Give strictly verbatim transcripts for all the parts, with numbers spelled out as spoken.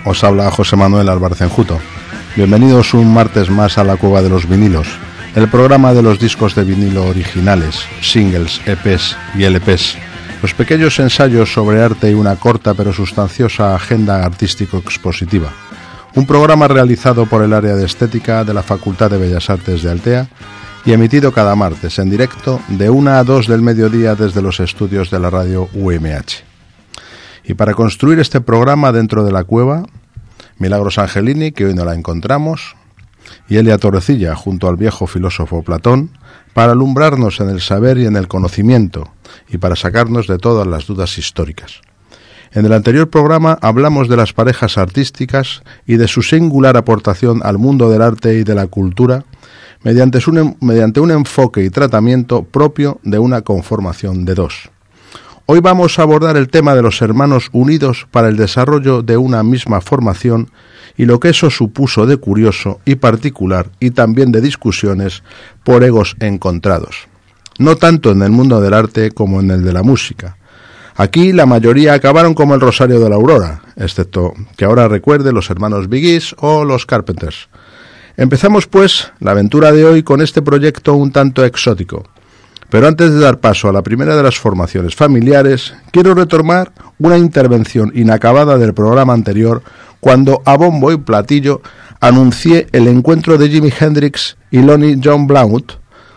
Os habla José Manuel Álvarez Enjuto. Bienvenidos un martes más a la Cueva de los Vinilos, el programa de los discos de vinilo originales, singles, E Pes y L Pes, los pequeños ensayos sobre arte y una corta pero sustanciosa agenda artístico-expositiva. Un programa realizado por el área de estética de la Facultad de Bellas Artes de Altea y emitido cada martes en directo de una a dos del mediodía desde los estudios de la radio U M H. Y para construir este programa dentro de la cueva, Milagros Angelini, que hoy no la encontramos, y Elia Torrecilla, junto al viejo filósofo Platón, para alumbrarnos en el saber y en el conocimiento, y para sacarnos de todas las dudas históricas. En el anterior programa hablamos de las parejas artísticas y de su singular aportación al mundo del arte y de la cultura, mediante un, mediante un enfoque y tratamiento propio de una conformación de dos. Hoy vamos a abordar el tema de los hermanos unidos para el desarrollo de una misma formación y lo que eso supuso de curioso y particular y también de discusiones por egos encontrados. No tanto en el mundo del arte como en el de la música. Aquí la mayoría acabaron como el Rosario de la Aurora, excepto que ahora recuerde los hermanos Bee Gees o los Carpenters. Empezamos pues la aventura de hoy con este proyecto un tanto exótico. Pero antes de dar paso a la primera de las formaciones familiares, quiero retomar una intervención inacabada del programa anterior cuando a bombo y platillo anuncié el encuentro de Jimi Hendrix y Lonnie John Blount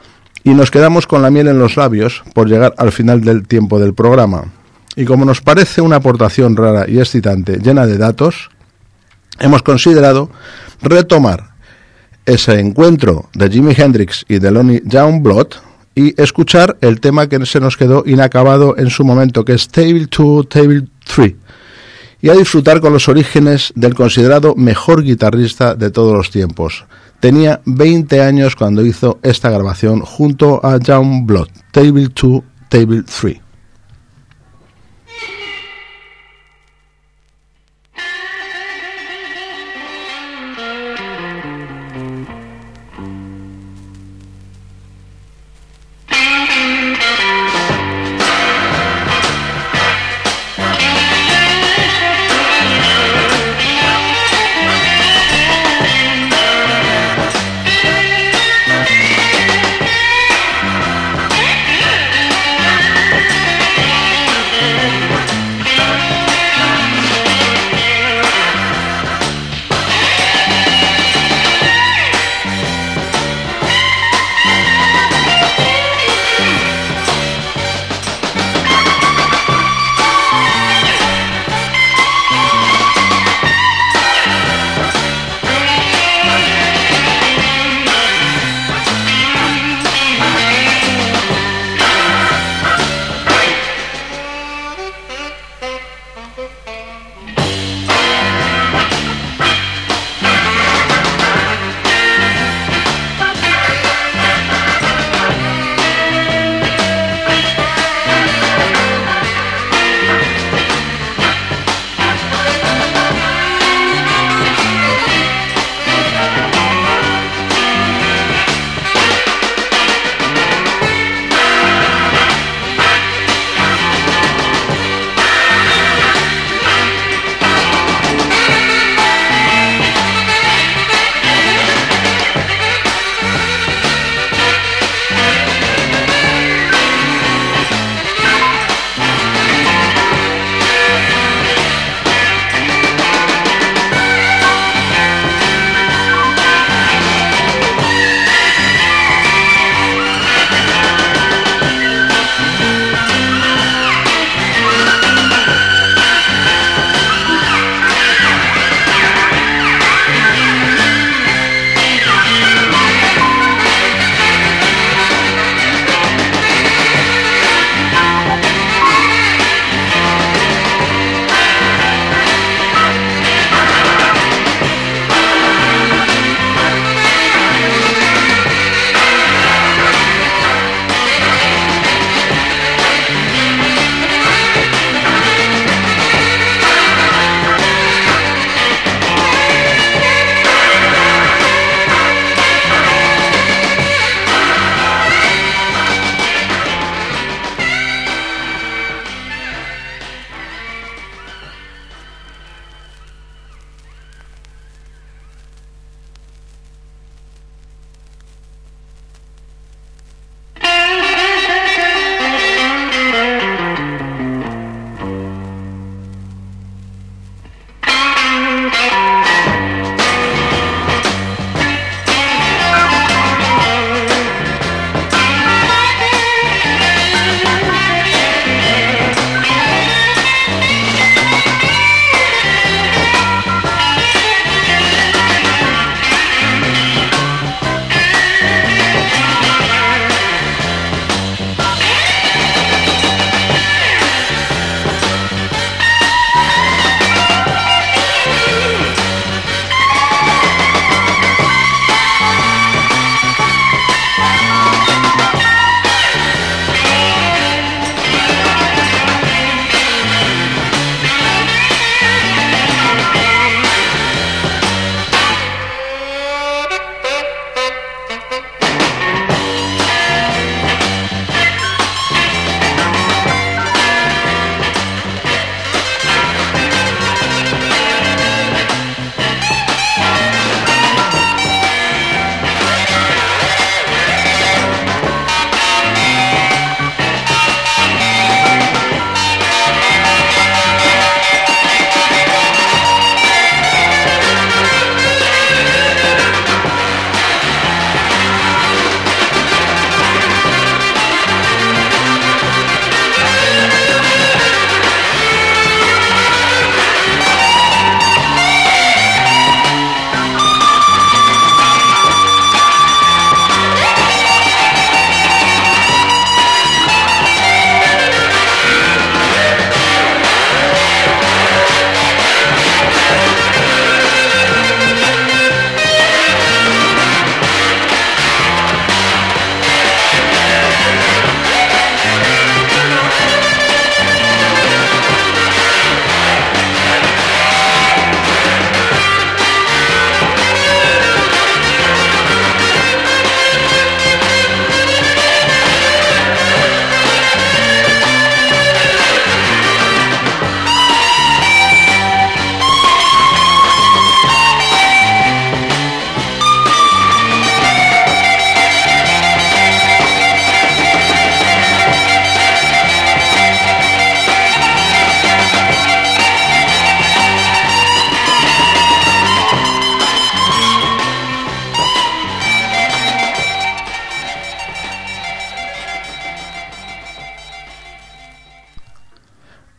y nos quedamos con la miel en los labios por llegar al final del tiempo del programa. Y como nos parece una aportación rara y excitante llena de datos, hemos considerado retomar ese encuentro de Jimi Hendrix y de Lonnie John Blount y escuchar el tema que se nos quedó inacabado en su momento, que es Table dos, Table tres, y a disfrutar con los orígenes del considerado mejor guitarrista de todos los tiempos. Tenía veinte años cuando hizo esta grabación junto a John Blount, Table dos, Table tres. Thank you.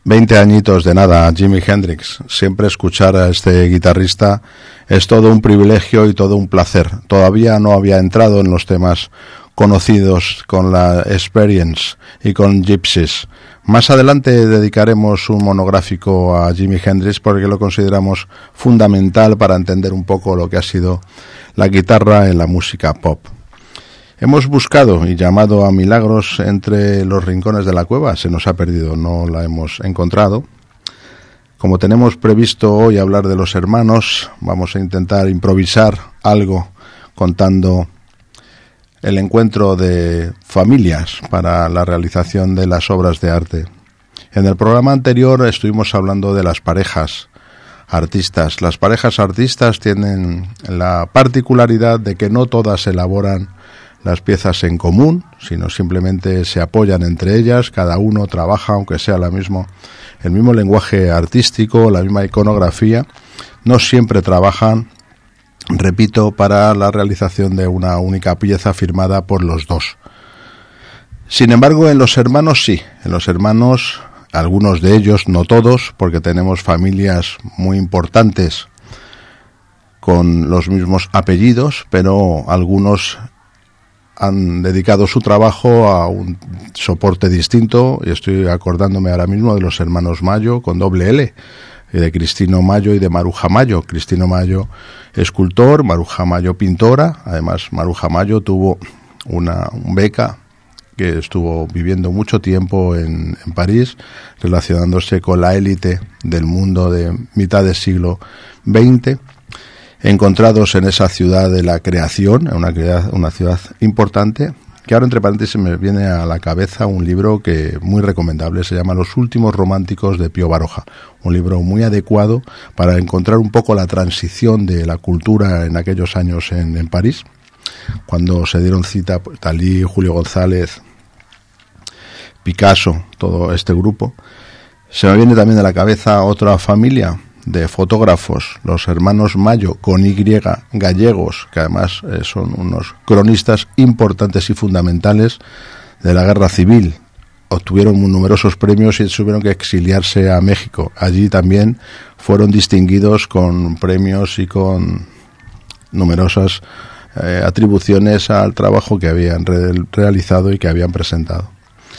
Veinte añitos de nada, Jimi Hendrix. Siempre escuchar a este guitarrista es todo un privilegio y todo un placer. Todavía no había entrado en los temas conocidos con la Experience y con Gypsies. Más adelante dedicaremos un monográfico a Jimi Hendrix porque lo consideramos fundamental para entender un poco lo que ha sido la guitarra en la música pop. Hemos buscado y llamado a milagros entre los rincones de la cueva. Se nos ha perdido, no la hemos encontrado. Como tenemos previsto hoy hablar de los hermanos, vamos a intentar improvisar algo contando el encuentro de familias para la realización de las obras de arte. En el programa anterior estuvimos hablando de las parejas artistas. Las parejas artistas tienen la particularidad de que no todas elaboran las piezas en común, sino simplemente se apoyan entre ellas, cada uno trabaja, aunque sea la mismo, el mismo lenguaje artístico, la misma iconografía, no siempre trabajan, repito, para la realización de una única pieza firmada por los dos. Sin embargo, en los hermanos sí, en los hermanos, algunos de ellos, no todos, porque tenemos familias muy importantes con los mismos apellidos, pero algunos han dedicado su trabajo a un soporte distinto, y estoy acordándome ahora mismo de los hermanos Mayo con doble L, y de Cristino Mayo y de Maruja Mayo. Cristino Mayo, escultor, Maruja Mayo, pintora. Además, Maruja Mayo tuvo una un beca que estuvo viviendo mucho tiempo en, en París, relacionándose con la élite del mundo de mitad del siglo veinte. Encontrados en esa ciudad de la creación, una, una ciudad importante, que ahora entre paréntesis me viene a la cabeza un libro que muy recomendable, se llama Los últimos románticos de Pío Baroja, un libro muy adecuado para encontrar un poco la transición de la cultura en aquellos años en, en París, cuando se dieron cita Dalí, Julio González, Picasso, todo este grupo. Se me viene también a la cabeza otra familia de fotógrafos, los hermanos Mayo con Y, gallegos, que además eh, son unos cronistas importantes y fundamentales de la guerra civil. Obtuvieron numerosos premios y tuvieron que exiliarse a México. Allí también fueron distinguidos con premios y con numerosas eh, atribuciones al trabajo que habían re- realizado y que habían presentado.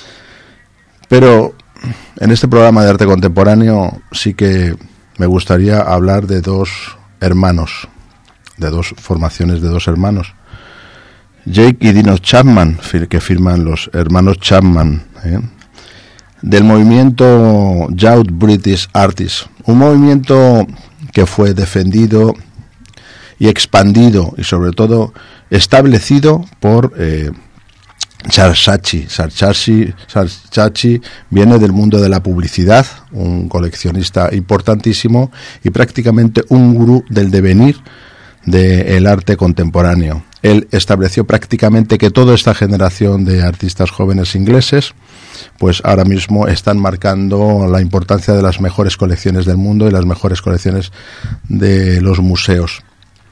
Pero en este programa de arte contemporáneo sí que me gustaría hablar de dos hermanos, de dos formaciones de dos hermanos, Jake y Dino Chapman, que firman los hermanos Chapman, ¿eh? del movimiento Youth British Artists, un movimiento que fue defendido y expandido y sobre todo establecido por eh, Charles Saatchi. Charles Saatchi viene del mundo de la publicidad, un coleccionista importantísimo y prácticamente un gurú del devenir del arte contemporáneo. Él estableció prácticamente que toda esta generación de artistas jóvenes ingleses, pues ahora mismo están marcando la importancia de las mejores colecciones del mundo y las mejores colecciones de los museos.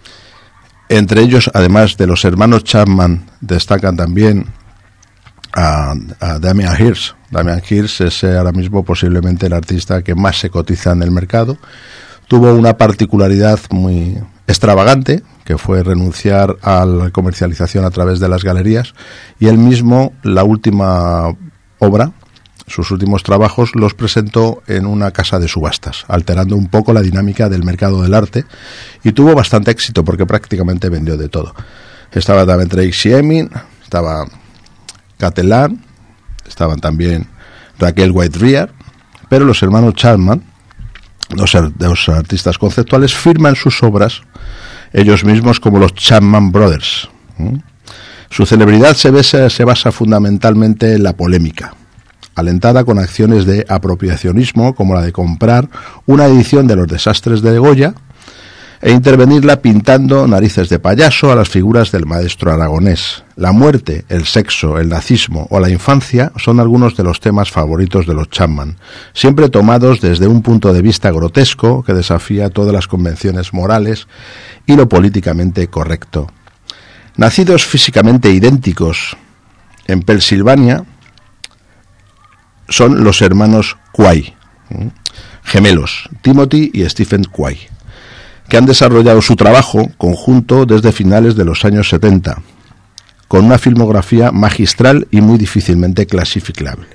Entre ellos, además de los hermanos Chapman, destacan también A, a Damien Hirst. Damien Hirst es eh, ahora mismo posiblemente el artista que más se cotiza en el mercado. Tuvo una particularidad muy extravagante, que fue renunciar a la comercialización a través de las galerías, y él mismo, la última obra, sus últimos trabajos, los presentó en una casa de subastas, alterando un poco la dinámica del mercado del arte, y tuvo bastante éxito porque prácticamente vendió de todo. Estaba también Tracey Emin, estaba Catalán, estaban también Raquel White-Riar, pero los hermanos Chapman, los, los artistas conceptuales, firman sus obras ellos mismos como los Chapman Brothers. ¿Mm? Su celebridad se basa, se basa fundamentalmente en la polémica, alentada con acciones de apropiacionismo como la de comprar una edición de Los desastres de Goya e intervenirla pintando narices de payaso a las figuras del maestro aragonés. La muerte, el sexo, el nazismo o la infancia son algunos de los temas favoritos de los Chapman, siempre tomados desde un punto de vista grotesco que desafía todas las convenciones morales y lo políticamente correcto. Nacidos físicamente idénticos en Pensilvania, son los hermanos Quay. Gemelos, Timothy y Stephen Quay, que han desarrollado su trabajo conjunto desde finales de los años setenta, con una filmografía magistral y muy difícilmente clasificable.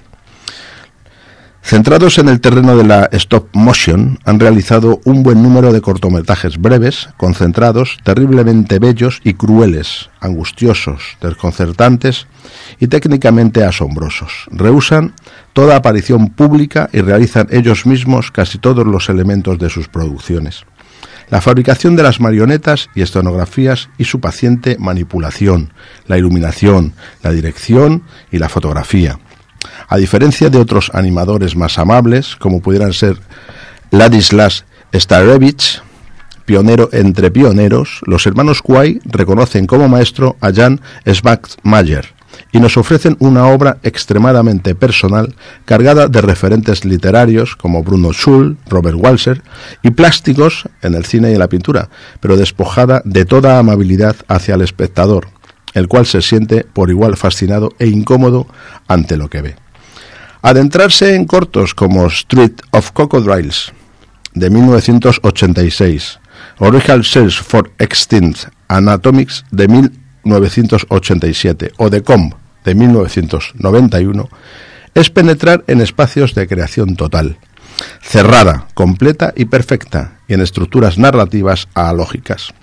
Centrados en el terreno de la stop motion, han realizado un buen número de cortometrajes breves, concentrados, terriblemente bellos y crueles, angustiosos, desconcertantes y técnicamente asombrosos. Rehúsan toda aparición pública y realizan ellos mismos casi todos los elementos de sus producciones. La fabricación de las marionetas y escenografías y su paciente manipulación, la iluminación, la dirección y la fotografía. A diferencia de otros animadores más amables, como pudieran ser Ladislas Starevich, pionero entre pioneros, los hermanos Quay reconocen como maestro a Jan Svankmajer y nos ofrecen una obra extremadamente personal, cargada de referentes literarios como Bruno Schul, Robert Walser, y plásticos en el cine y en la pintura, pero despojada de toda amabilidad hacia el espectador, el cual se siente por igual fascinado e incómodo ante lo que ve. Adentrarse en cortos como Street of Crocodiles, de mil novecientos ochenta y seis, o Real Search for Extinct Anatomics, de mil novecientos ochenta y siete, o The Comb, de mil novecientos noventa y uno, es penetrar en espacios de creación total, cerrada, completa y perfecta, y en estructuras narrativas alógicas,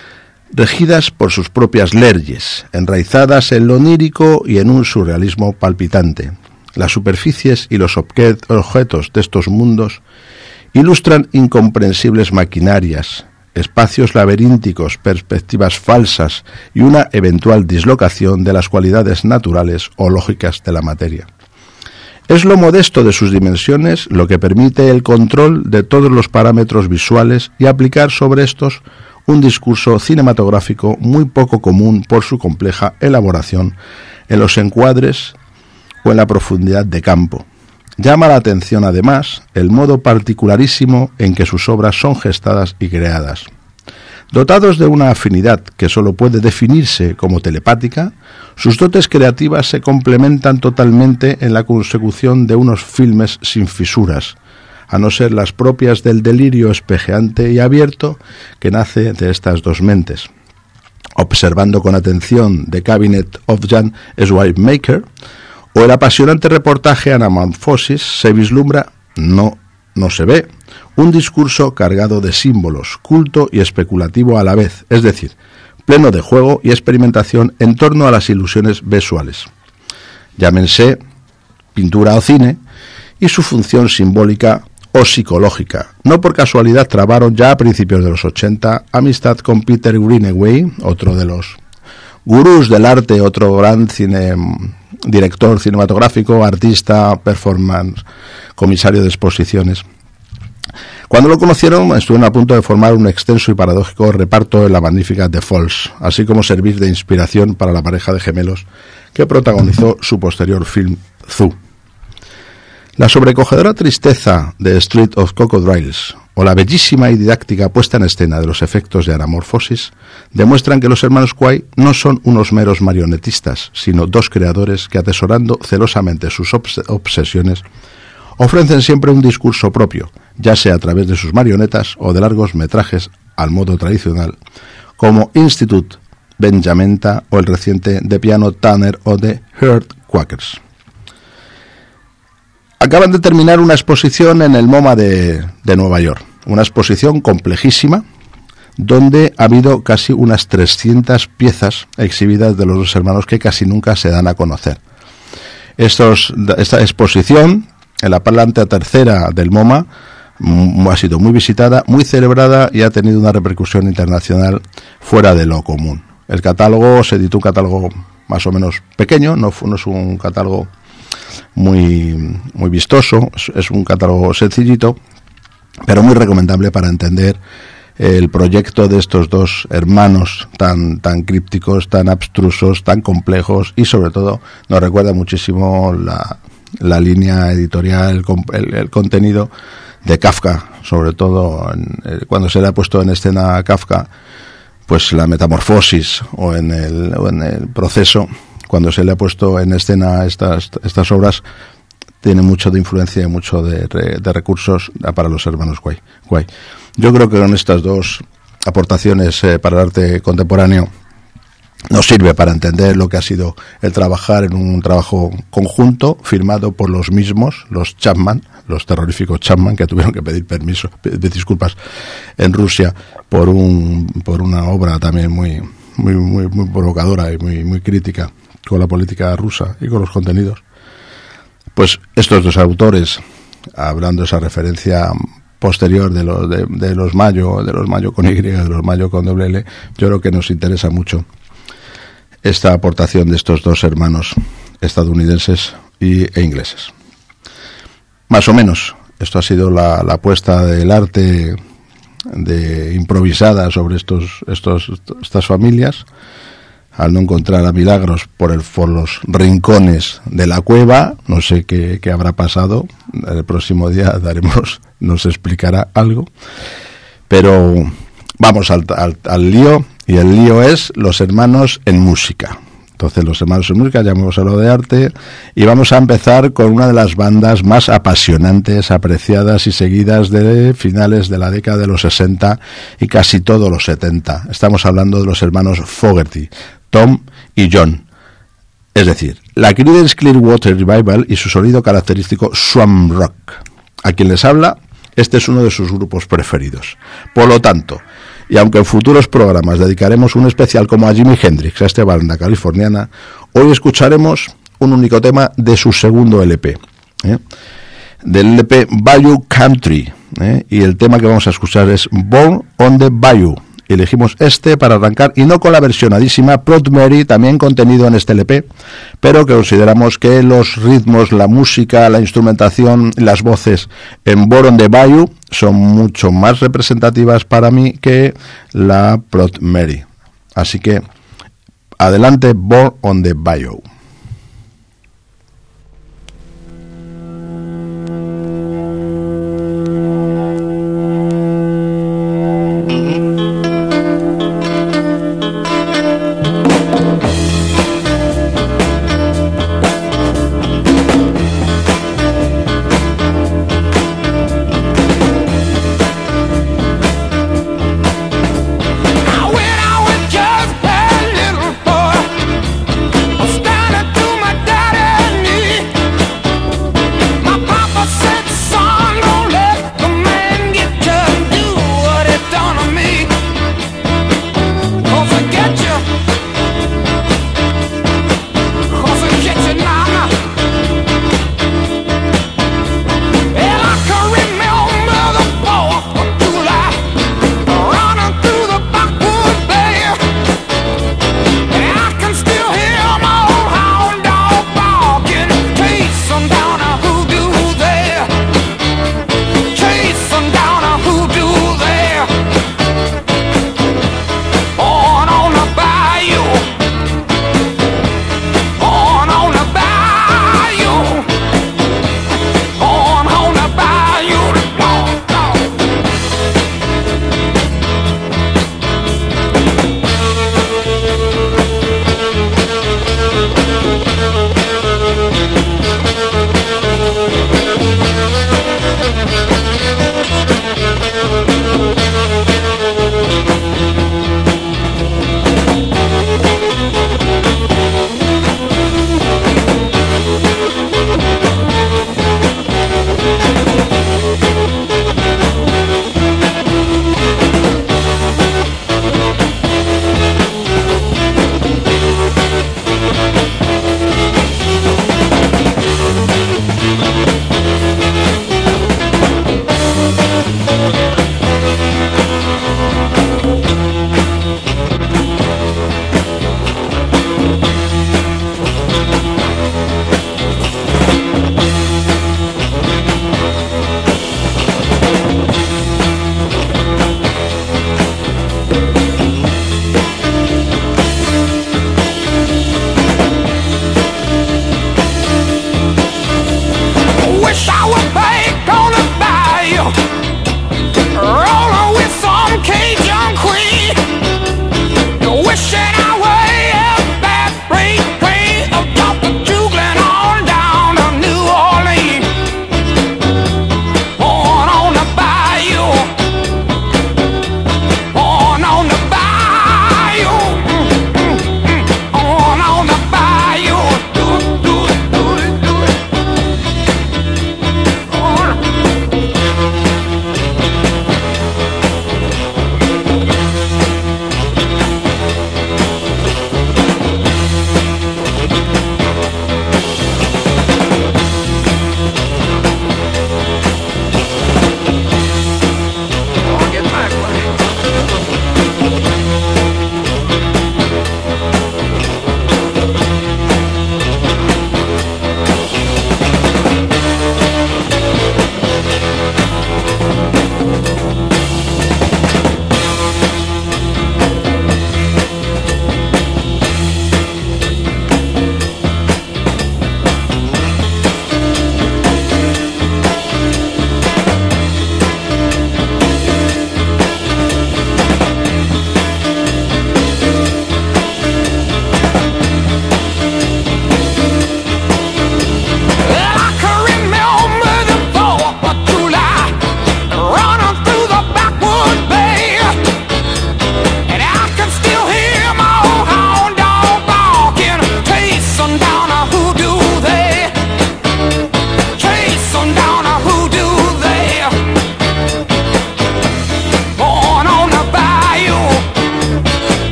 regidas por sus propias leyes, enraizadas en lo onírico y en un surrealismo palpitante. Las superficies y los objetos de estos mundos ilustran incomprensibles maquinarias, espacios laberínticos, perspectivas falsas y una eventual dislocación de las cualidades naturales o lógicas de la materia. Es lo modesto de sus dimensiones lo que permite el control de todos los parámetros visuales y aplicar sobre estos un discurso cinematográfico muy poco común por su compleja elaboración en los encuadres o en la profundidad de campo. Llama la atención además el modo particularísimo en que sus obras son gestadas y creadas. Dotados de una afinidad que solo puede definirse como telepática, sus dotes creativas se complementan totalmente en la consecución de unos filmes sin fisuras, a no ser las propias del delirio espejeante y abierto que nace de estas dos mentes. Observando con atención The Cabinet of Jan Swaimmaker o el apasionante reportaje Anamorphosis, se vislumbra, no, no se ve, un discurso cargado de símbolos, culto y especulativo a la vez, es decir, pleno de juego y experimentación en torno a las ilusiones visuales. Llámense pintura o cine, y su función simbólica o psicológica. No por casualidad trabaron ya a principios de los ochenta amistad con Peter Greenaway, otro de los gurús del arte, otro gran cine, director cinematográfico, artista, performance, comisario de exposiciones. Cuando lo conocieron, estuvieron a punto de formar un extenso y paradójico reparto en la magnífica The Falls, así como servir de inspiración para la pareja de gemelos que protagonizó su posterior film Zoo. La sobrecogedora tristeza de Street of Crocodiles o la bellísima y didáctica puesta en escena de los efectos de Anamorphosis demuestran que los hermanos Quay no son unos meros marionetistas, sino dos creadores que, atesorando celosamente sus obs- obsesiones, ofrecen siempre un discurso propio, ya sea a través de sus marionetas o de largos metrajes al modo tradicional, como Institute Benjamenta o el reciente de piano Tanner o The Heart Quakers. Acaban de terminar una exposición en el MoMA de, de Nueva York, una exposición complejísima, donde ha habido casi unas trescientas piezas exhibidas de los dos hermanos que casi nunca se dan a conocer. Estos, esta exposición, en la planta tercera del MoMA, m- ha sido muy visitada, muy celebrada y ha tenido una repercusión internacional fuera de lo común. El catálogo, se editó un catálogo más o menos pequeño, no, no es un catálogo muy, muy vistoso, es, es un catálogo sencillito, pero muy recomendable para entender el proyecto de estos dos hermanos tan, tan crípticos, tan abstrusos, tan complejos, y sobre todo nos recuerda muchísimo la, la línea editorial, el, el, el contenido de Kafka, sobre todo en, eh, cuando se le ha puesto en escena a Kafka, pues la metamorfosis o en el, o en el proceso, cuando se le ha puesto en escena estas, estas obras, tiene mucho de influencia y mucho de, de recursos para los hermanos Guay. Guay. Yo creo que con estas dos aportaciones eh, para el arte contemporáneo nos sirve para entender lo que ha sido el trabajar en un trabajo conjunto firmado por los mismos, los Chapman, los terroríficos Chapman, que tuvieron que pedir permiso, pedir disculpas en Rusia por un por una obra también muy muy muy muy provocadora y muy muy crítica con la política rusa y con los contenidos. Pues estos dos autores, hablando de esa referencia posterior de los de, de los Mayo, de los Mayo con Y, de los Mayo con doble L, yo creo que nos interesa mucho esta aportación de estos dos hermanos estadounidenses y, e ingleses. Más o menos, esto ha sido la, la apuesta del arte de improvisada sobre estos, estos, estas familias, al no encontrar a Milagros por, el, por los rincones de la cueva. No sé qué, qué habrá pasado. El próximo día daremos, nos explicará algo. Pero vamos al, al, al lío. Y el lío es los hermanos en música. Entonces, los hermanos en música, ya hemos hablado de arte, y vamos a empezar con una de las bandas más apasionantes, apreciadas y seguidas de finales de la década de los sesenta y casi todos los setenta. Estamos hablando de los hermanos Fogerty, Tom y John. Es decir, la Creedence Clearwater Revival y su sonido característico swamp rock. A quien les habla, este es uno de sus grupos preferidos. Por lo tanto, y aunque en futuros programas dedicaremos un especial como a Jimi Hendrix, a esta banda californiana, hoy escucharemos un único tema de su segundo L P, ¿eh? del L P Bayou Country, ¿eh? y el tema que vamos a escuchar es Born on the Bayou. Elegimos este para arrancar, y no con la versionadísima Proud Mary, también contenido en este L P, pero que consideramos que los ritmos, la música, la instrumentación, las voces en Born on the Bayou son mucho más representativas para mí que la Proud Mary. Así que adelante, Born on the Bayou. Standing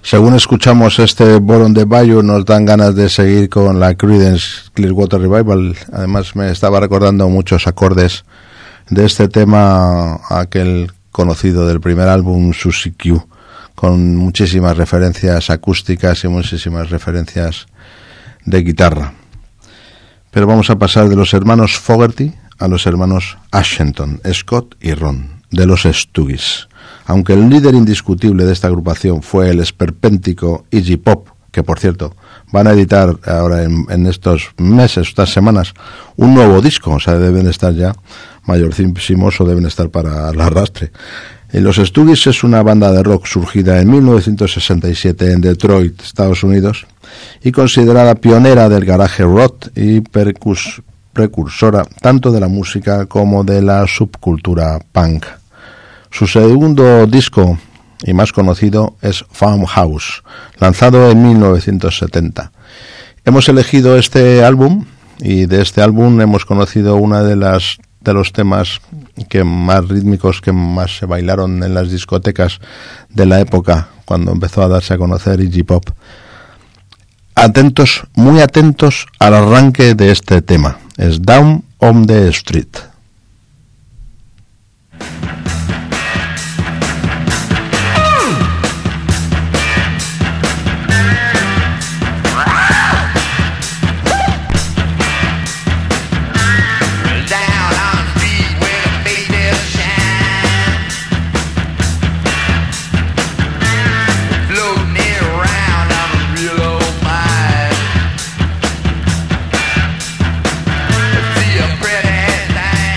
Según escuchamos este Born the Bayou, nos dan ganas de seguir con la Creedence Clearwater Revival. Además, me estaba recordando muchos acordes de este tema, aquel conocido del primer álbum, Suzy Q, con muchísimas referencias acústicas y muchísimas referencias de guitarra. Pero vamos a pasar de los hermanos Fogerty a los hermanos Ashington, Scott y Ron, de los Stooges. Aunque el líder indiscutible de esta agrupación fue el esperpéntico Iggy Pop, que por cierto van a editar ahora en, en estos meses, estas semanas, un nuevo disco, o sea, deben estar ya mayorcísimos o deben estar para el arrastre. Y los Stooges es una banda de rock surgida en mil novecientos sesenta y siete en Detroit, Estados Unidos, y considerada pionera del garage rock y percus, precursora tanto de la música como de la subcultura punk. Su segundo disco y más conocido es Farmhouse, lanzado en mil novecientos setenta. Hemos elegido este álbum y de este álbum hemos conocido una de las de los temas que más rítmicos que más se bailaron en las discotecas de la época cuando empezó a darse a conocer Iggy Pop. Atentos, muy atentos al arranque de este tema. Es Down on the Street. Pretty thing.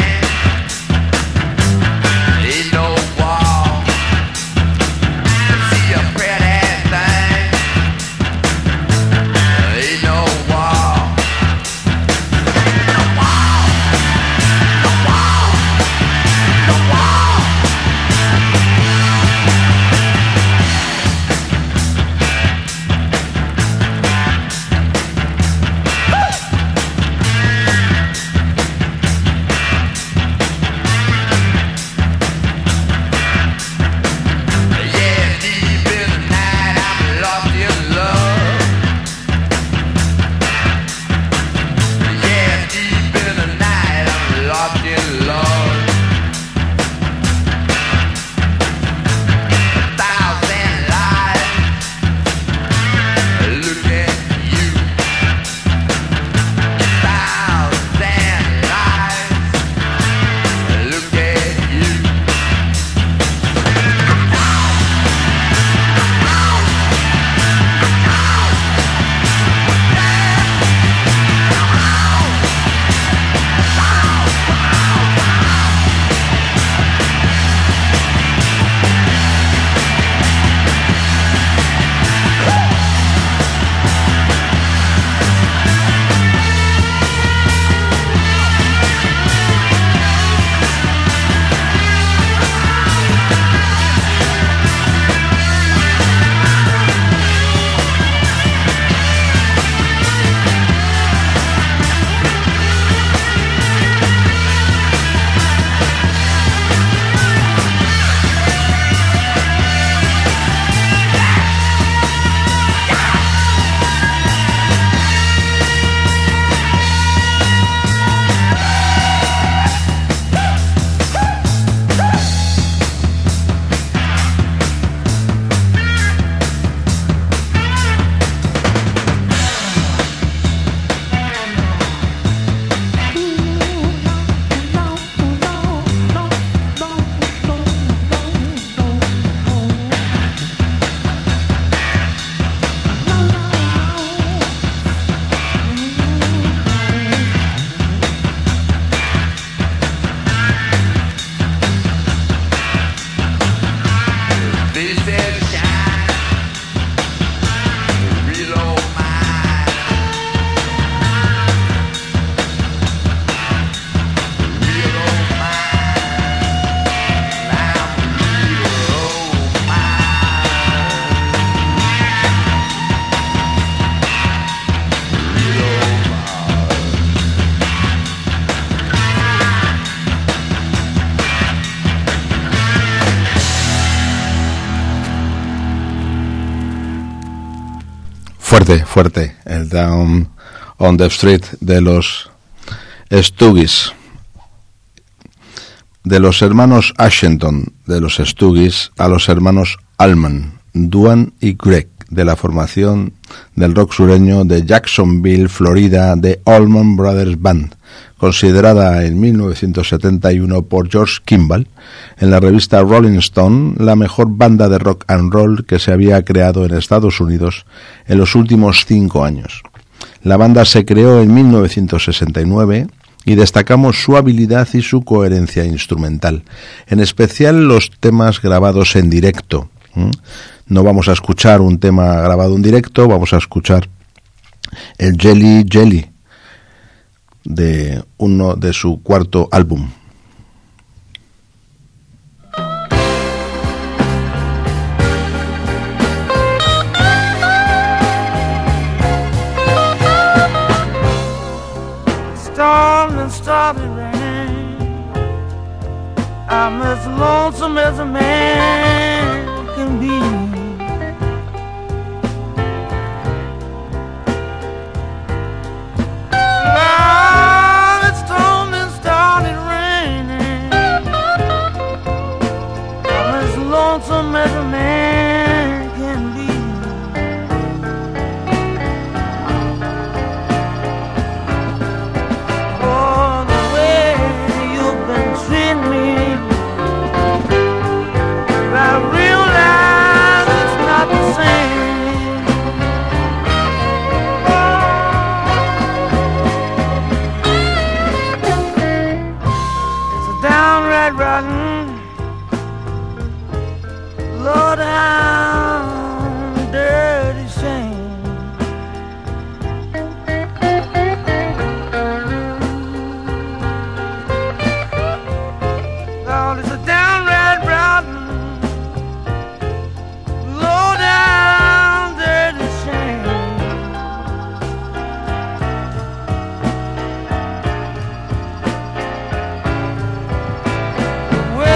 Fuerte, fuerte, el Down on the Street de los Stooges, de los hermanos Ashington, de los Stooges, a los hermanos Allman, Duane y Greg, de la formación del rock sureño de Jacksonville, Florida, de Allman Brothers Band, considerada en mil novecientos setenta y uno por George Kimball en la revista Rolling Stone la mejor banda de rock and roll que se había creado en Estados Unidos en los últimos cinco años. La banda se creó en mil novecientos sesenta y nueve y destacamos su habilidad y su coherencia instrumental, en especial los temas grabados en directo. No vamos a escuchar un tema grabado en directo, vamos a escuchar el Jelly Jelly de uno de su cuarto álbum. Storm and started rain. I'm as lonesome as a man can be. Lonesome as a man can be. Oh, the way you've been treating me, I realize it's not the same. Oh, it's a downright rotten, low down, dirty shame. Lord, it's a downright rotten, low down, dirty shame. Well,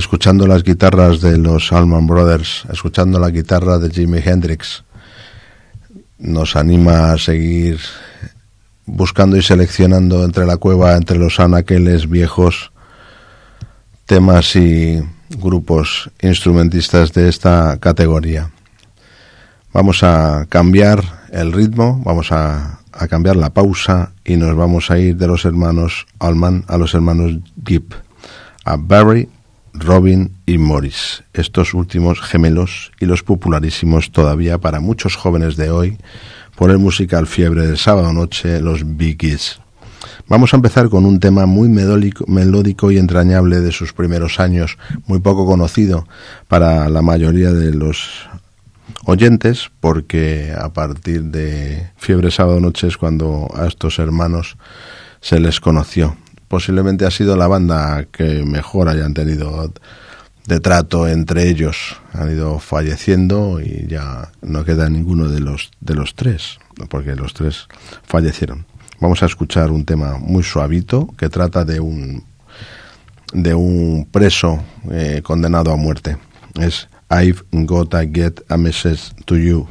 escuchando las guitarras de los Allman Brothers, escuchando la guitarra de Jimi Hendrix, nos anima a seguir buscando y seleccionando entre la cueva, entre los anaqueles viejos, temas y grupos instrumentistas de esta categoría. Vamos a cambiar el ritmo, vamos a, a cambiar la pausa y nos vamos a ir de los hermanos Allman a los hermanos Gibb, a Barry, Robin y Morris, estos últimos gemelos y los popularísimos todavía para muchos jóvenes de hoy por el musical fiebre del sábado noche, los Bee Gees. Vamos a empezar con un tema muy melódico, melódico y entrañable de sus primeros años, muy poco conocido para la mayoría de los oyentes, porque a partir de Fiebre Sábado Noche es cuando a estos hermanos se les conoció. Posiblemente ha sido la banda que mejor hayan tenido de trato entre ellos. Han ido falleciendo y ya no queda ninguno de los de los tres, porque los tres fallecieron. Vamos a escuchar un tema muy suavito que trata de un de un preso eh, condenado a muerte. Es I've Gotta Get a Message to You.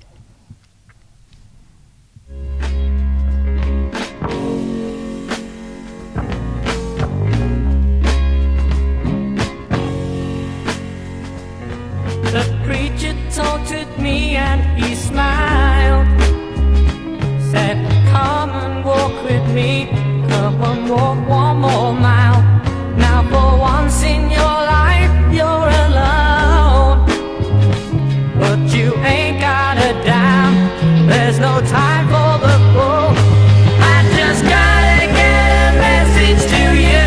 The preacher taunted me and he smiled, said, come and walk with me, come and walk one more mile. Now for once in your life you're alone, but you ain't got a dime, there's no time for the fool. I just gotta get a message to you.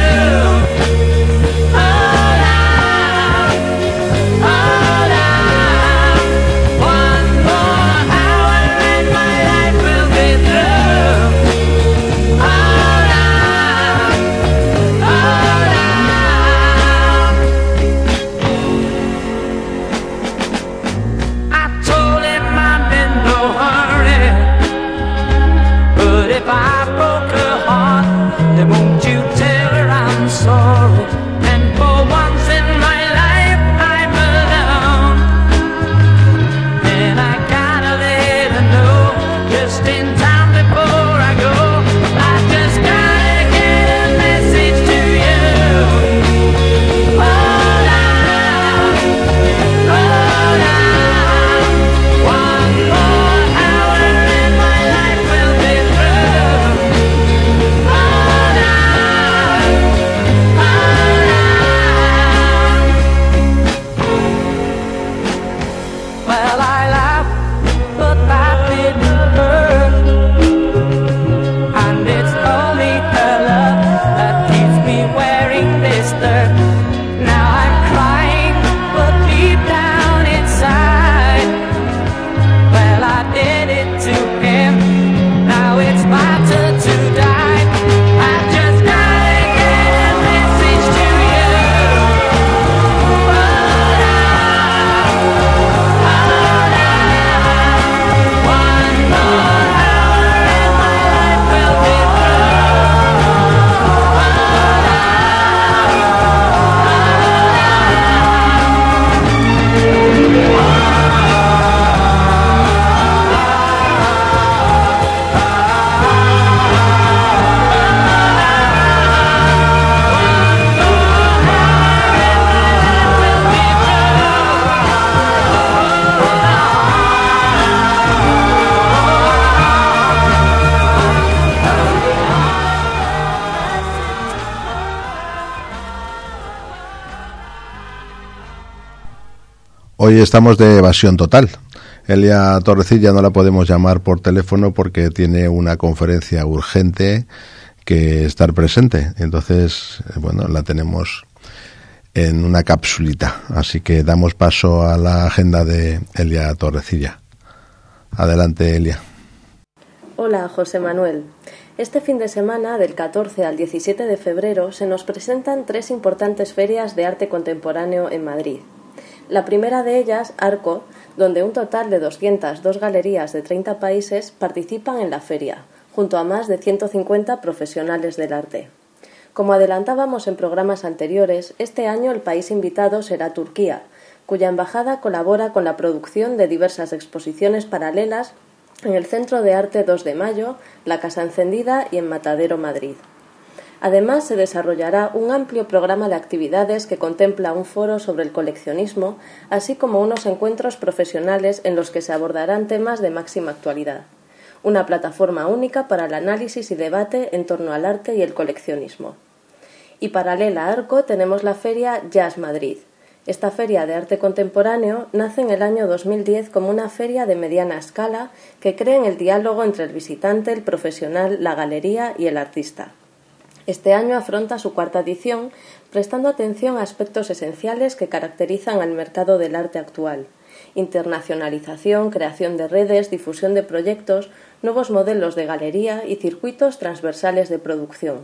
Hoy estamos de evasión total. Elia Torrecilla no la podemos llamar por teléfono porque tiene una conferencia urgente que estar presente. Entonces, bueno, la tenemos en una capsulita. Así que damos paso a la agenda de Elia Torrecilla. Adelante, Elia. Hola, José Manuel. Este fin de semana, del catorce al diecisiete de febrero, se nos presentan tres importantes ferias de arte contemporáneo en Madrid. La primera de ellas, Arco, donde un total de doscientas dos galerías de treinta países participan en la feria, junto a más de ciento cincuenta profesionales del arte. Como adelantábamos en programas anteriores, este año el país invitado será Turquía, cuya embajada colabora con la producción de diversas exposiciones paralelas en el Centro de Arte dos de Mayo, la Casa Encendida y en Matadero, Madrid. Además, se desarrollará un amplio programa de actividades que contempla un foro sobre el coleccionismo, así como unos encuentros profesionales en los que se abordarán temas de máxima actualidad. Una plataforma única para el análisis y debate en torno al arte y el coleccionismo. Y paralela a Arco tenemos la feria Jazz Madrid. Esta feria de arte contemporáneo nace en el año dos mil diez como una feria de mediana escala que cree en el diálogo entre el visitante, el profesional, la galería y el artista. Este año afronta su cuarta edición, prestando atención a aspectos esenciales que caracterizan al mercado del arte actual: internacionalización, creación de redes, difusión de proyectos, nuevos modelos de galería y circuitos transversales de producción.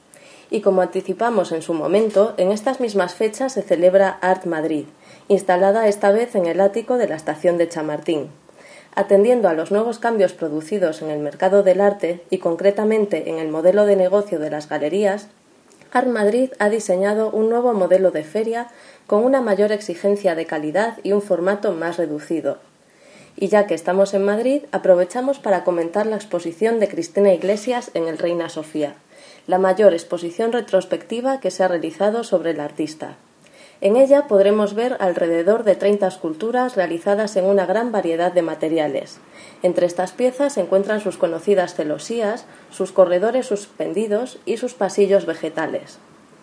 Y como anticipamos en su momento, en estas mismas fechas se celebra Art Madrid, instalada esta vez en el ático de la estación de Chamartín. Atendiendo a los nuevos cambios producidos en el mercado del arte y concretamente en el modelo de negocio de las galerías, Art Madrid ha diseñado un nuevo modelo de feria con una mayor exigencia de calidad y un formato más reducido. Y ya que estamos en Madrid, aprovechamos para comentar la exposición de Cristina Iglesias en el Reina Sofía, la mayor exposición retrospectiva que se ha realizado sobre el artista. En ella podremos ver alrededor de treinta esculturas realizadas en una gran variedad de materiales. Entre estas piezas se encuentran sus conocidas celosías, sus corredores suspendidos y sus pasillos vegetales.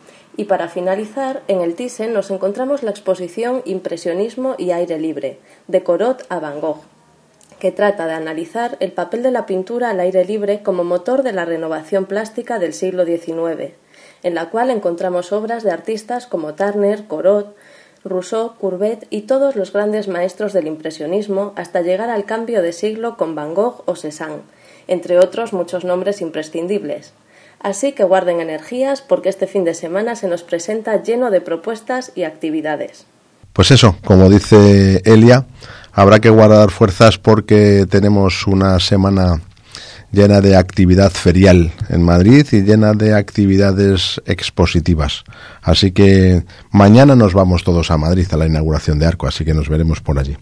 Y para finalizar, en el Thyssen nos encontramos la exposición Impresionismo y aire libre, de Corot a Van Gogh, que trata de analizar el papel de la pintura al aire libre como motor de la renovación plástica del siglo diecinueve, en la cual encontramos obras de artistas como Turner, Corot, Rousseau, Courbet y todos los grandes maestros del impresionismo hasta llegar al cambio de siglo con Van Gogh o Cézanne, entre otros muchos nombres imprescindibles. Así que guarden energías porque este fin de semana se nos presenta lleno de propuestas y actividades. Pues eso, como dice Elia, habrá que guardar fuerzas porque tenemos una semana llena de actividad ferial en Madrid y llena de actividades expositivas. Así que mañana nos vamos todos a Madrid a la inauguración de Arco, así que nos veremos por allí.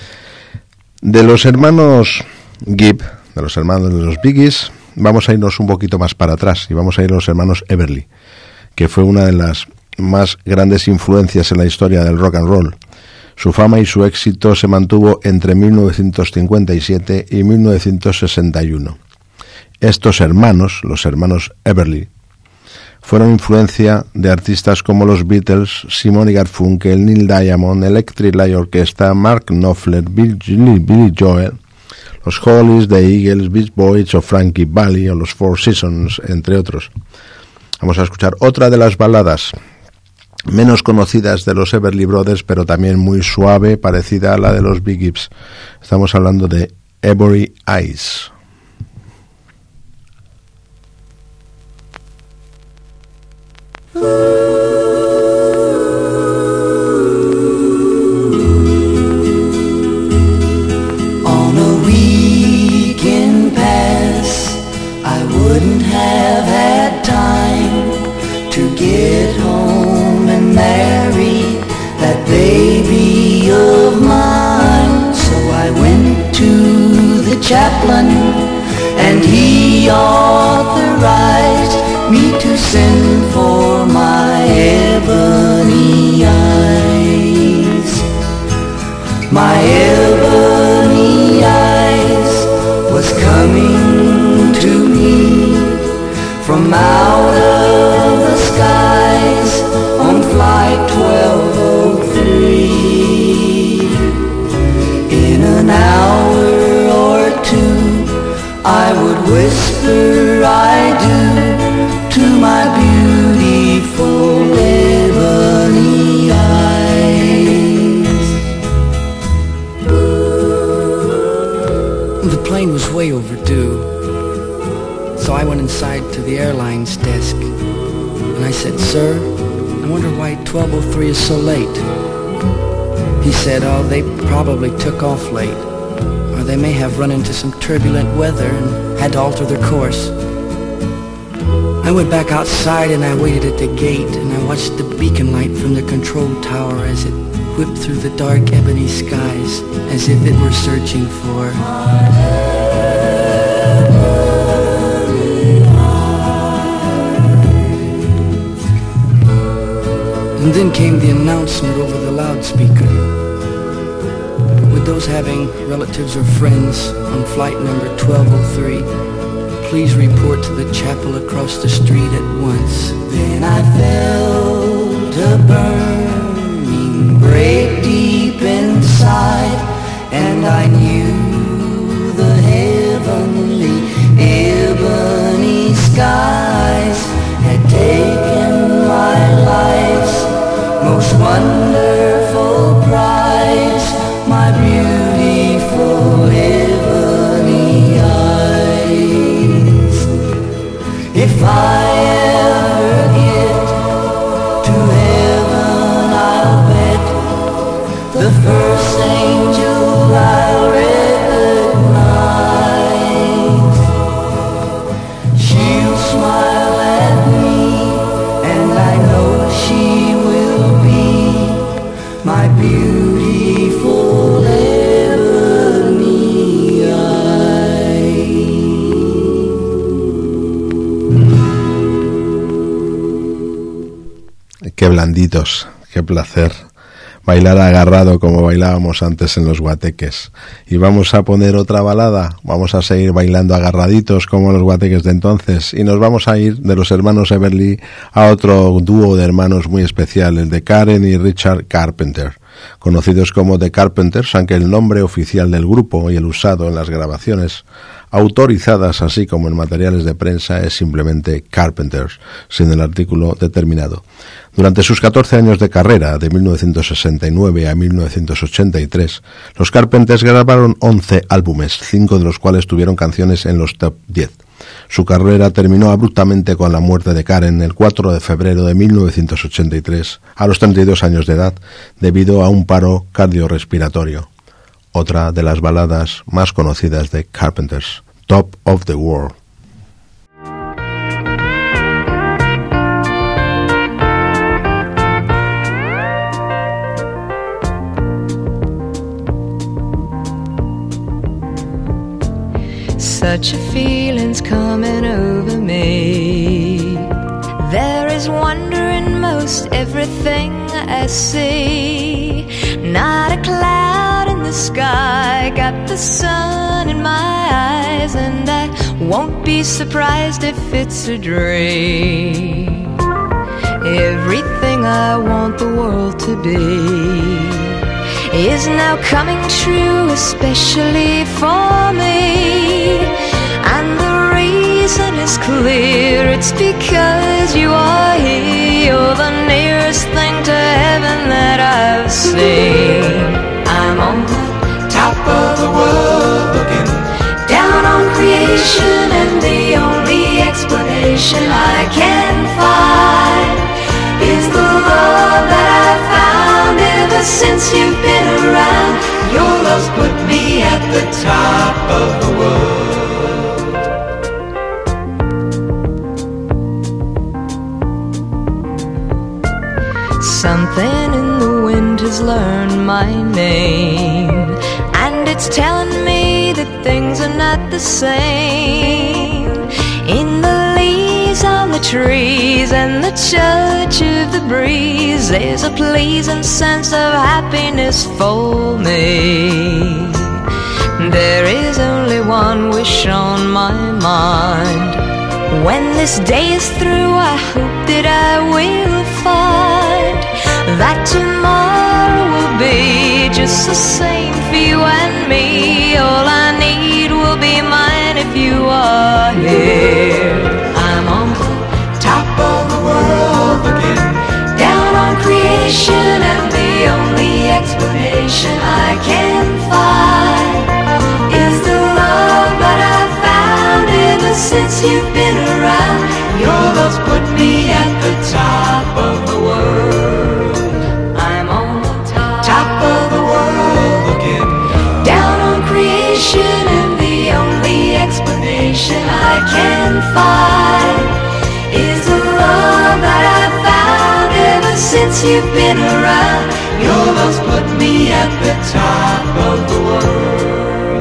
De los hermanos Gibb, de los hermanos de los Bee Gees, vamos a irnos un poquito más para atrás y vamos a ir a los hermanos Everly, que fue una de las más grandes influencias en la historia del rock and roll. Su fama y su éxito se mantuvo entre mil novecientos cincuenta y siete y mil novecientos sesenta y uno. Estos hermanos, los hermanos Everly, fueron influencia de artistas como los Beatles, Simon y Garfunkel, Neil Diamond, Electric Light Orchestra, Mark Knopfler, Billy, Billy Joel, los Hollies, The Eagles, Beach Boys o Frankie Valli o los Four Seasons, entre otros. Vamos a escuchar otra de las baladas menos conocidas de los Everly Brothers, pero también muy suave, parecida a la de los Bee Gees. Estamos hablando de Every Eyes. On a weekend pass, I wouldn't have had time to get home and marry that baby of mine. So I went to the chaplain and he authorized me to send for my ebony eyes. My ebony eyes was coming to me from out of the skies on flight twelve oh three. In an hour or two I would whisper I do to my beautiful ebony eyes. The plane was way overdue, so I went inside to the airline's desk and I said, "Sir, I wonder why twelve oh three is so late." He said, "Oh, they probably took off late, or they may have run into some turbulent weather and had to alter their course." I went back outside and I waited at the gate, and I watched the beacon light from the control tower as it whipped through the dark ebony skies, as if it were searching for... And then came the announcement over the loudspeaker. With those having relatives or friends on flight number twelve oh three, please report to the chapel across the street at once. Then I felt a burning break deep inside, and I knew the heavenly ebony skies had taken my life's most wonderful prize, my beautiful ebony eyes. If I ever get to heaven, I'll bet the first angel I'll recognize. She'll smile at me, and I know she will be my beautiful ebony eye. Qué blanditos, qué placer bailar agarrado como bailábamos antes en los guateques. Y vamos a poner otra balada, vamos a seguir bailando agarraditos como los guateques de entonces, y nos vamos a ir de los hermanos Everly a otro dúo de hermanos muy especial, el de Karen y Richard Carpenter, conocidos como The Carpenters, aunque el nombre oficial del grupo y el usado en las grabaciones autorizadas así como en materiales de prensa es simplemente Carpenters, sin el artículo determinado. Durante sus catorce años de carrera, de mil novecientos sesenta y nueve a mil novecientos ochenta y tres, los Carpenters grabaron once álbumes, cinco de los cuales tuvieron canciones en los top diez. Su carrera terminó abruptamente con la muerte de Karen el cuatro de febrero de mil novecientos ochenta y tres, a los treinta y dos años de edad, debido a un paro cardiorrespiratorio. Otra de las baladas más conocidas de Carpenters, Top of the World. Such a feeling's coming over me. There is wonder in most everything I see. Not a cloud in the sky, got the sun in my eyes, and I won't be surprised if it's a dream. Everything I want the world to be is now coming true, especially for me. And the reason is clear, it's because you are here. You're the nearest thing to heaven that I've seen. I'm on the top of the world, looking down on creation, and the only explanation I can find is the love that I've found ever since you've been around. Your love's put me at the top of the world. Something in the wind has learned my name, and it's telling me that things are not the same. In the leaves on the trees and the touch of the breeze, there's a pleasing sense of happiness for me. There is only one wish on my mind. When this day is through, I hope that I will find that tomorrow will be just the same for you and me. All I need will be mine if you are here. I'm on the top of the world, looking down on creation, and the only explanation I can find is the love that I've found ever since you've been around. Your love's put me at the top of the world. I'm on the top, top of the world, looking down on creation, and the only explanation I can find is since you've been around. Your love's put me at the top of the world.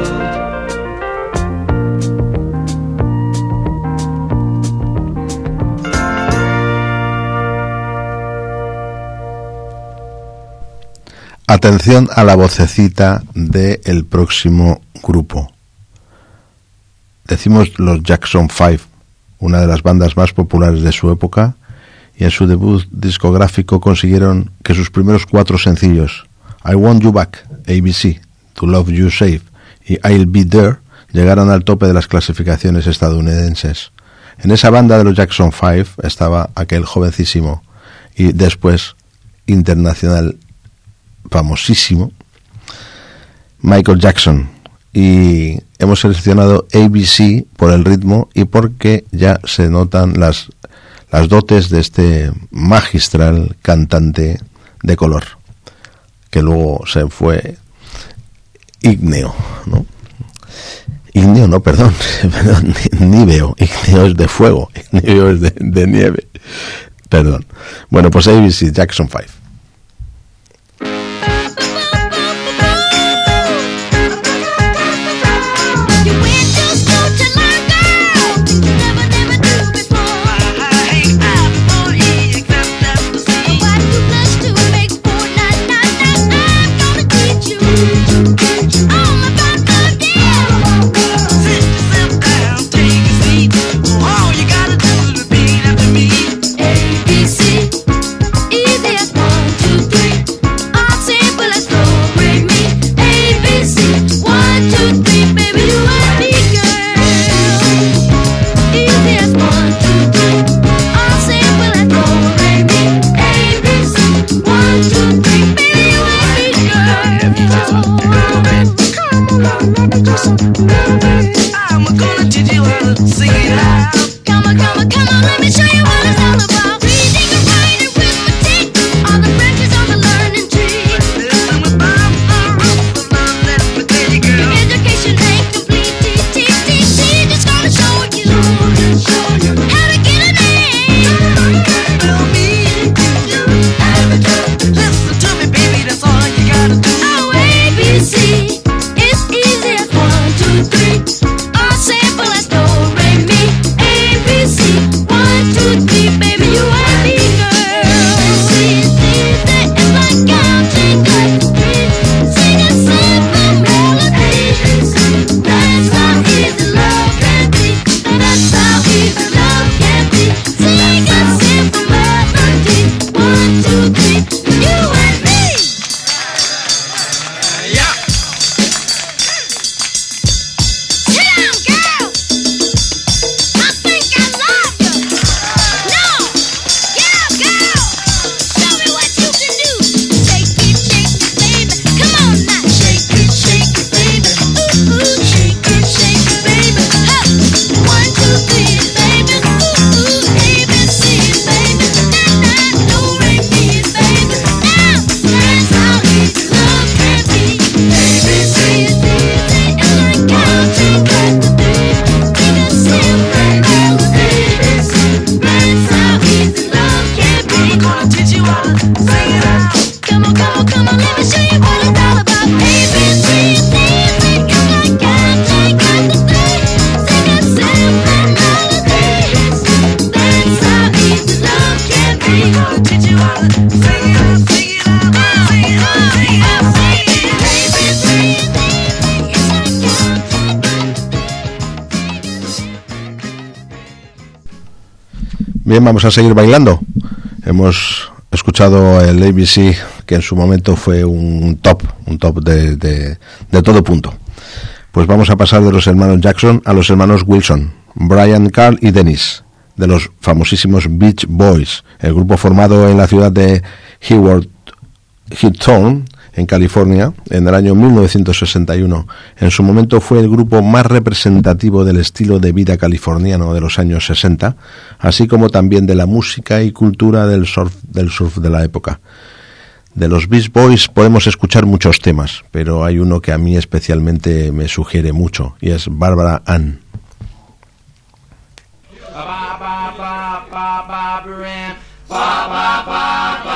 Atención a la vocecita del próximo grupo. Decimos los Jackson Five, una de las bandas más populares de su época, y en su debut discográfico consiguieron que sus primeros cuatro sencillos, I Want You Back, A B C, To Love You Safe y I'll Be There, llegaran al tope de las clasificaciones estadounidenses. En esa banda de los Jackson Five estaba aquel jovencísimo y después internacional famosísimo Michael Jackson, y hemos seleccionado A B C por el ritmo y porque ya se notan las, las dotes de este magistral cantante de color, que luego se fue ígneo, ¿no? Ígneo, no, perdón, perdón, níveo, ígneo es de fuego, níveo es de, de nieve, perdón. Bueno, pues A B C, Jackson Five. Bien, vamos a seguir bailando. Hemos escuchado el A B C, que en su momento fue un top, un top de, de, de todo punto. Pues vamos a pasar de los hermanos Jackson a los hermanos Wilson, Brian, Carl y Dennis, de los famosísimos Beach Boys, el grupo formado en la ciudad de Hayward, Hilltown, en California, en el año mil novecientos sesenta y uno. En su momento fue el grupo más representativo del estilo de vida californiano de los años sesenta, así como también de la música y cultura del surf, del surf de la época. De los Beach Boys podemos escuchar muchos temas, pero hay uno que a mí especialmente me sugiere mucho, y es Barbara Ann. Ba ba ba ba ba ba ba ba ba ba ba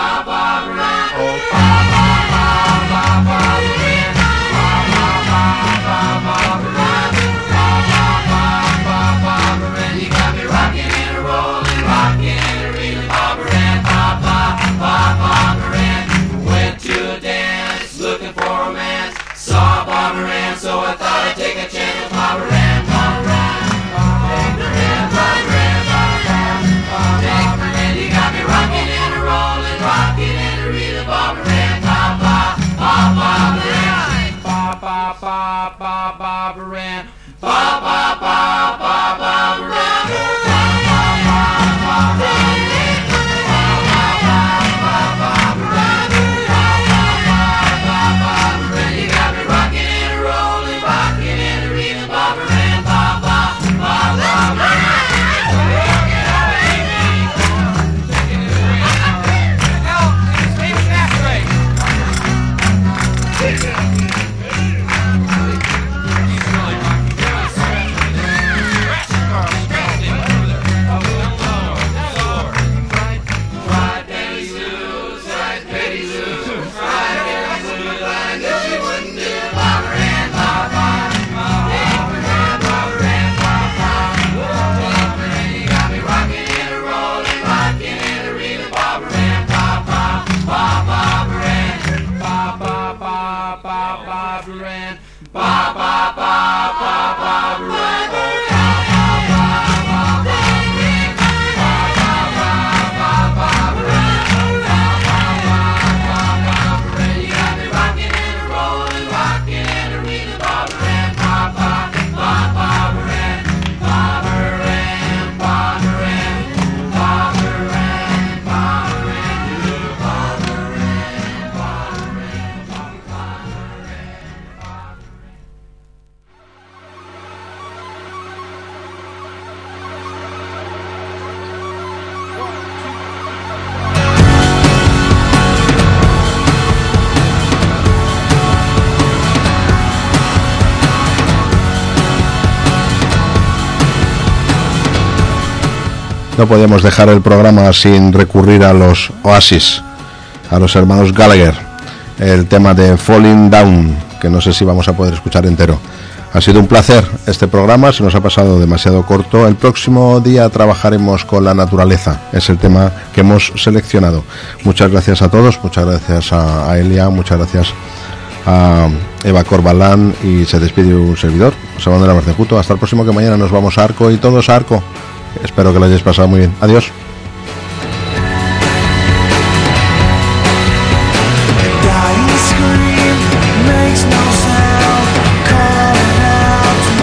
No podíamos dejar el programa sin recurrir a los Oasis, a los hermanos Gallagher, el tema de Falling Down, que no sé si vamos a poder escuchar entero. Ha sido un placer este programa, se nos ha pasado demasiado corto. El próximo día trabajaremos con la naturaleza, es el tema que hemos seleccionado. Muchas gracias a todos, muchas gracias a, a Elia, muchas gracias a Eva Corbalán, y se despide un servidor, José Manuel Albarcén Juto. Hasta el próximo, que mañana nos vamos a Arco, y todos a Arco. Espero que lo hayáis pasado muy bien. Adiós.